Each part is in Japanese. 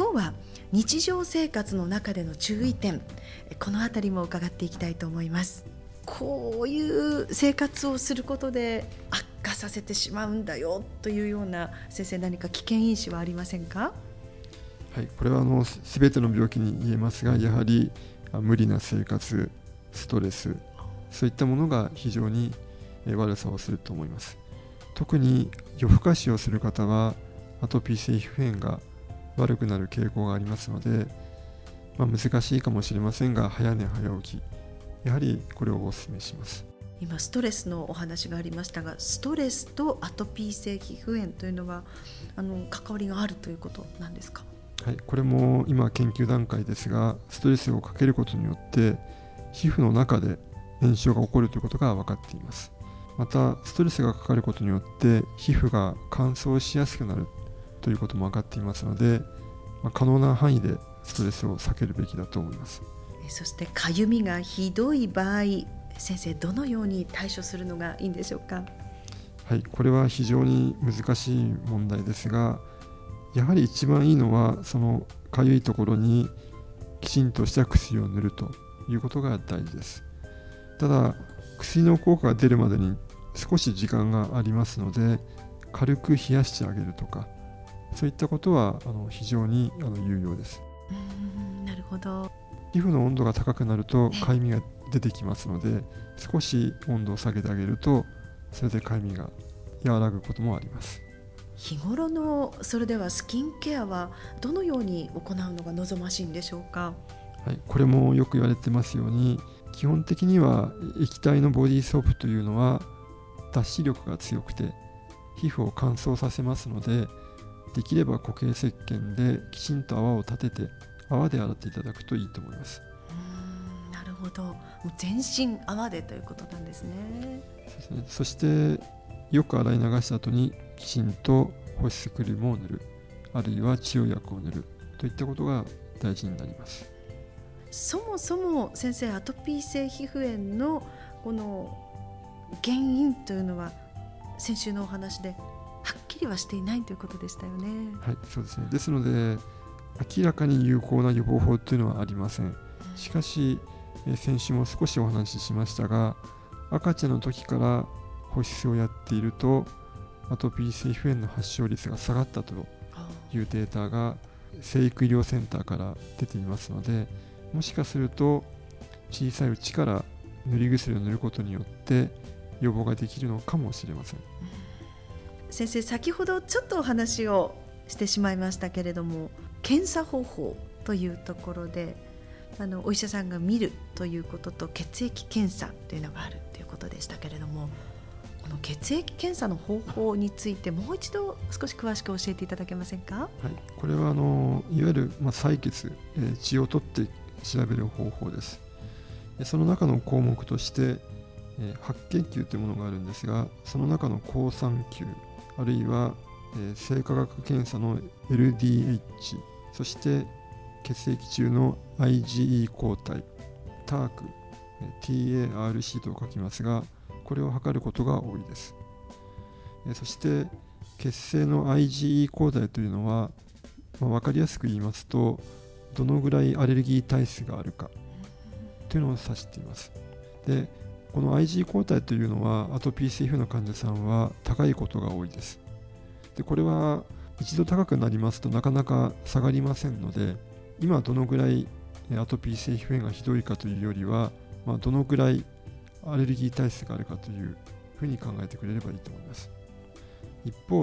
今日は日常生活の中での注意点、このあたりも伺っていきたいと思います。こういう生活をすることで悪化させてしまうんだよというような、先生何か危険因子はありませんか？ はい、これは全ての病気に言えますが、やはり無理な生活、ストレス、そういったものが非常に悪さをすると思います。特に夜更かしをする方はアトピー性皮膚炎が悪くなる傾向がありますので、難しいかもしれませんが、早寝早起き、やはりこれをお勧めします。 今ストレスのお話がありましたが、ストレスとアトピー性皮膚炎というのは関わりがあるということなんですか？ はい、これも今研究段階ですが、ストレスをかけることによって皮膚の中で炎症が起こるということが分かっています。またストレスがかかることによって皮膚が乾燥しやすくなるということも分かっていますので、可能な範囲でストレスを避けるべきだと思います。 そしてかゆみがひどい場合、先生どのように対処するのがいいんでしょうか？ はい、これは非常に難しい問題ですが、やはり一番いいのはそのかゆいところにきちんとした薬を塗るということが大事です。ただ薬の効果が出るまでに少し時間がありますので、軽く冷やしてあげるとか、そういったことは非常に有用です。 なるほど。 皮膚の温度が高くなるとかゆみが出てきますので、少し温度を下げてあげるとそれでかゆみが和らぐこともあります。 日頃のそれではスキンケアはどのように行うのが望ましいんでしょうか？ はい、これもよく言われてますように、基本的には液体のボディーソープというのは脱脂力が強くて皮膚を乾燥させますので、できれば固形石鹸できちんと泡を立てて泡で洗っていただくといいと思います。 なるほど。もう全身泡でということなんですね。 そしてよく洗い流した後にきちんと保湿クリームを塗る、あるいは治療薬を塗るといったことが大事になります。 そもそも先生、アトピー性皮膚炎のこの原因というのは先週のお話ではっきりはしていないということでしたよね。 はい、そうですね。ですので明らかに有効な予防法というのはありません。しかし先週も少しお話ししましたが、赤ちゃんの時から保湿をやっているとアトピー性皮膚炎の発症率が下がったというデータが生育医療センターから出ていますので、もしかすると小さいうちから塗り薬を塗ることによって予防ができるのかもしれません。 先生、先ほどちょっとお話をしてしまいましたけれども、検査方法というところでお医者さんが見るということと血液検査というのがあるということでしたけれども、この血液検査の方法についてもう一度少し詳しく教えていただけませんか？ はい、これはいわゆる採血、血を取って調べる方法です。その中の項目として白血球というものがあるんですが、その中の好酸球、あるいは生化学検査の LDH、 そして血液中の IgE 抗体、TARC、TARC と書きますが、これを測ることが多いです。そして血清の IgE 抗体というのは、分かりやすく言いますと、どのぐらいアレルギー体質があるかというのを指しています。で、この IgE 抗体というのはアトピー性皮膚の患者さんは高いことが多いです。で、これは一度高くなりますとなかなか下がりませんので、今どのぐらいアトピー性皮膚炎がひどいかというよりは、どのぐらいアレルギー体質があるかというふうに考えてくれればいいと思います。一方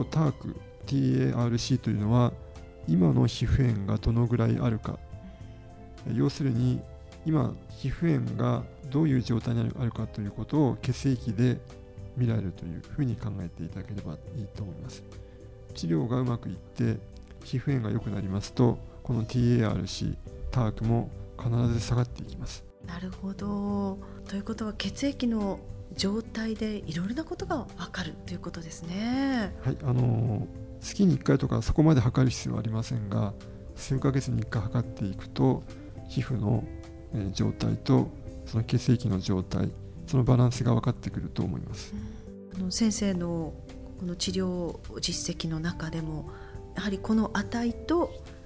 TARC というのは今の皮膚炎がどのぐらいあるか、要するに今皮膚炎がどういう状態にあるかということを血液で見られるというふうに考えていただければいいと思います。治療がうまくいって皮膚炎が良くなりますと、この TARC、TARC も必ず下がっていきます。 なるほど。ということは血液の状態でいろいろなことが分かるということですね。 はい、月に1回とかそこまで測る必要はありませんが、数ヶ月に1回測っていくと皮膚の状態とその血液の状態、そのバランスが分かってくると思います。 先生のこの治療実績の中でもやはりこの値と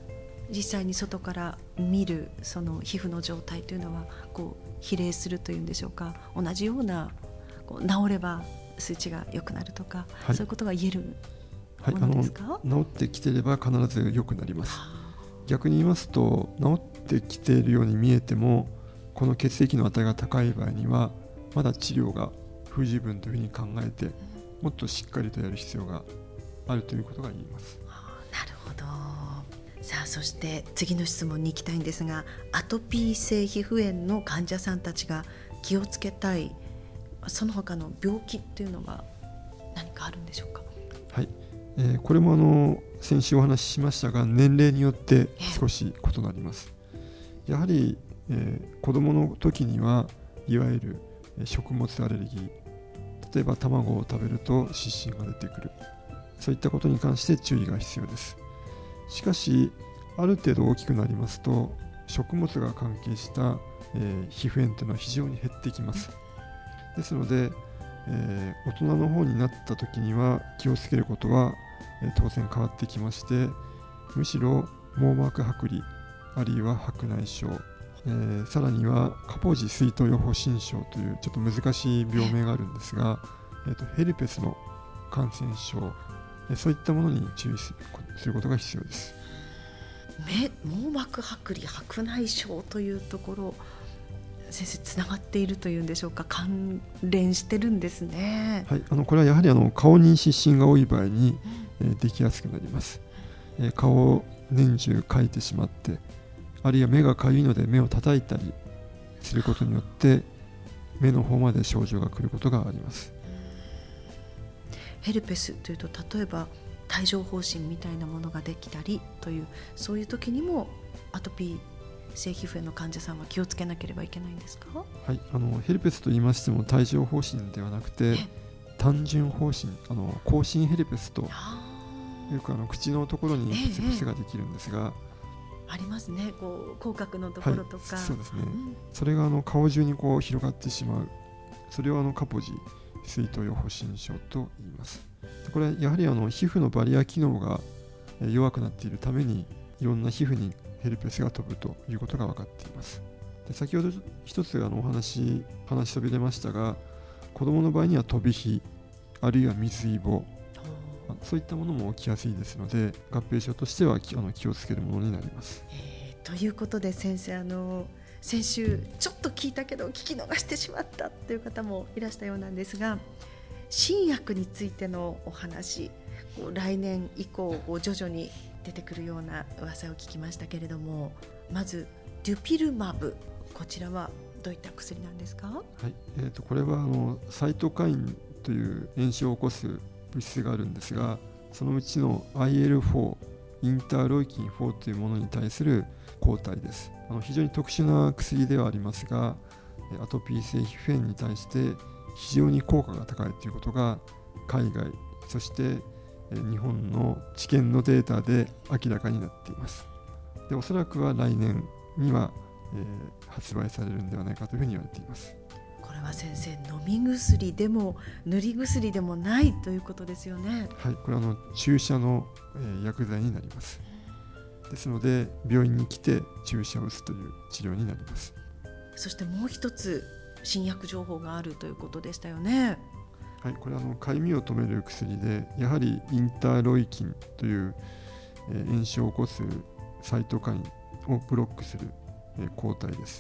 実際に外から見るその皮膚の状態というのは比例するというんでしょうか、同じような治れば数値が良くなるとか、そういうことが言えるものですか？ 治ってきてれば必ず良くなります。逆に言いますと、治ってきているように見えてもこの血液の値が高い場合にはまだ治療が不十分というふうに考えて、もっとしっかりとやる必要があるということが言えます。 なるほど。さあ、そして次の質問に行きたいんですが、アトピー性皮膚炎の患者さんたちが気をつけたいその他の病気っていうのは何かあるんでしょうか？ はい、これも先週お話ししましたが、年齢によって少し異なります。やはり、子どもの時にはいわゆる食物アレルギー、例えば卵を食べると湿疹が出てくる、そういったことに関して注意が必要です。しかしある程度大きくなりますと、食物が関係した、皮膚炎というのは非常に減ってきます。ですので、大人の方になった時には気をつけることは、当然変わってきまして、むしろ網膜剥離あるいは白内障、さらにはカポジ水頭予報心症というちょっと難しい病名があるんですが、ヘルペスの感染症、そういったものに注意することが必要です。 網膜剥離白内障というところ、先生つながっているというんでしょうか、関連してるんですね。 はい、これはやはり顔に湿疹が多い場合に、できやすくなります。顔を年中かいてしまって、あるいは目がかゆいので目を叩いたりすることによって目の方まで症状が来ることがあります。 ヘルペスというと、例えば帯状疱疹みたいなものができたりという、そういう時にもアトピー性皮膚炎の患者さんは気をつけなければいけないんですか？ はい、ヘルペスと言いましても帯状疱疹ではなくて単純疱疹、口唇ヘルペスとよく口のところにプツプツができるんですが、 ありますね、口角のところとか、 はい、そうですね、それが顔中に広がってしまう、それをカポジ水頭予報心症と言います。これはやはり皮膚のバリア機能が弱くなっているために、いろんな皮膚にヘルペスが飛ぶということが分かっています。で、先ほど一つ話しそびれましたが、子どもの場合には飛び火あるいは水イボ、そういったものも起きやすいですので、合併症としては気をつけるものになります。 ということで先生、先週ちょっと聞いたけど聞き逃してしまったという方もいらしたようなんですが、新薬についてのお話、来年以降徐々に出てくるような噂を聞きましたけれども、まずデュピルマブ、こちらはどういった薬なんですか？はい、 これはサイトカインという炎症を起こす物質があるんですが、そのうちの IL4 インターロイキン4というものに対する抗体です。非常に特殊な薬ではありますが、アトピー性皮膚炎に対して非常に効果が高いということが海外、そして日本の治験のデータで明らかになっています。で、おそらくは来年には、発売されるのではないかというふうに言われています。 これは先生、飲み薬でも塗り薬でもないということですよね？ はい、これは注射の、薬剤になります。ですので病院に来て注射を打つという治療になります。 そしてもう一つ新薬情報があるということでしたよね？ はい、これはかゆみを止める薬で、やはりインターロイキンという、炎症を起こすサイトカインをブロックする、抗体です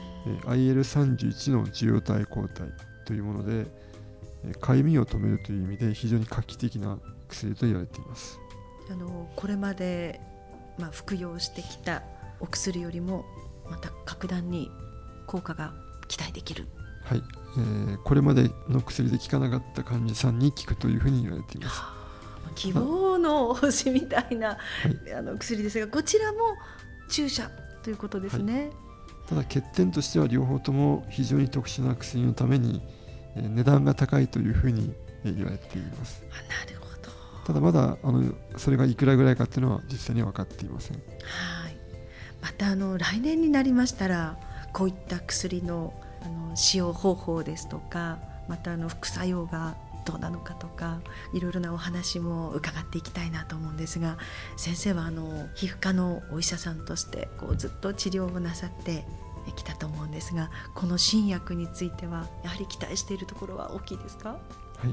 。IL31 の受容体抗体というもので、かゆみを止めるという意味で非常に画期的な薬と言われています。 これまで、服用してきたお薬よりもまた格段に効果が期待できる。 はい、これまでの薬で効かなかった患者さんに効くというふうに言われています。 希望の星みたいな、薬ですが、こちらも注射ということですね。 ただ欠点としては両方とも非常に特殊な薬のために、値段が高いというふうに言われています。 なるほど。 ただまだそれがいくらぐらいかというのは実際には分かっていません。 はい、また来年になりましたら、こういった薬の使用方法ですとか、また副作用がどうなのかとか、いろいろなお話も伺っていきたいなと思うんですが、先生は皮膚科のお医者さんとしてずっと治療をなさってきたと思うんですが、この新薬についてはやはり期待しているところは大きいですか？ はい、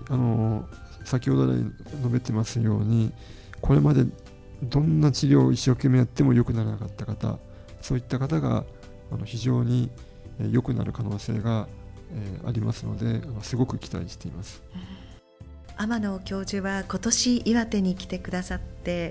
先ほど来述べてますように、これまでどんな治療を一生懸命やっても良くならなかった方、そういった方が非常に良くなる可能性がありますので、すごく期待しています。 天野教授は今年岩手に来てくださって、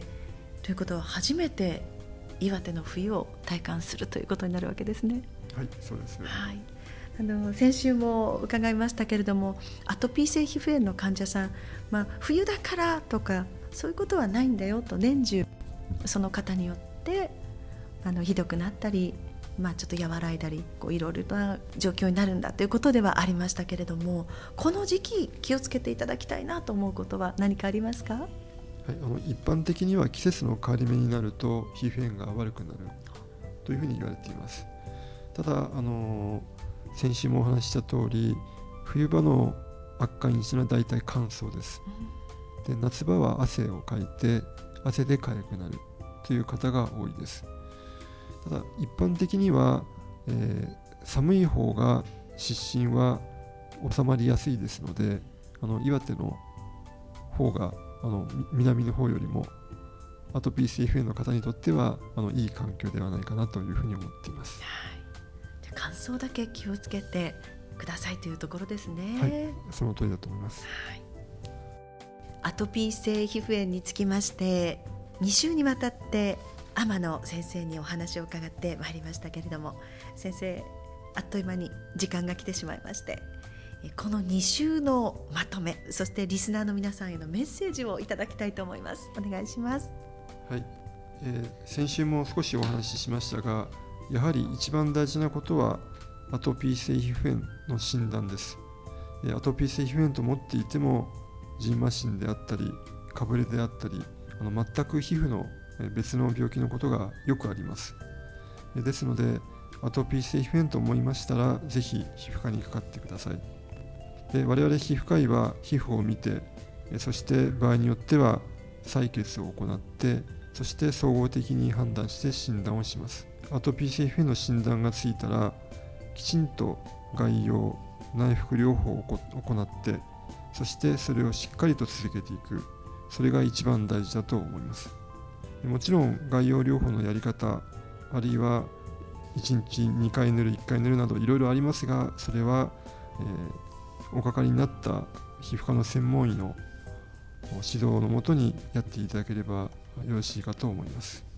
ということは初めて岩手の冬を体感するということになるわけですね。 はい、そうですね。 はい、先週も伺いましたけれども、アトピー性皮膚炎の患者さん、冬だからとかそういうことはないんだよと、年中その方によってひどくなったり、ちょっと和らいだりいろいろな状況になるんだということではありましたけれども、この時期気をつけていただきたいなと思うことは何かありますか？はい、 一般的には季節の変わり目になると皮膚炎が悪くなるというふうに言われています。ただ先週もお話しした通り、冬場の悪化因子は大体乾燥です。で、夏場は汗をかいて汗で痒くなるという方が多いです。ただ一般的には、寒い方が湿疹は収まりやすいですので、岩手の方が南の方よりもアトピー性皮膚炎の方にとってはいい環境ではないかなというふうに思っています。 はい、じゃ乾燥だけ気をつけてくださいというところですね。 はい、その通りだと思います。 はい、アトピー性皮膚炎につきまして2週にわたって天野先生にお話を伺ってまいりましたけれども、先生あっという間に時間が来てしまいまして、この2週のまとめ、そしてリスナーの皆さんへのメッセージをいただきたいと思います。お願いします。 はい、先週も少しお話ししましたが、やはり一番大事なことはアトピー性皮膚炎の診断です。アトピー性皮膚炎と思っていても、ジンマシンであったりかぶれであったり、全く皮膚の別の病気のことがよくあります。ですのでアトピー性皮膚炎と思いましたら、ぜひ皮膚科にかかってください。で、我々皮膚科医は皮膚を見て、そして場合によっては採血を行って、そして総合的に判断して診断をします。アトピー性皮膚炎の診断がついたら、きちんと外用内服療法を行って、そしてそれをしっかりと続けていく、それが一番大事だと思います。もちろん外用療法のやり方、あるいは1日2回塗る1回塗るなどいろいろありますが、それは、おかかりになった皮膚科の専門医の指導のもとにやっていただければよろしいかと思います。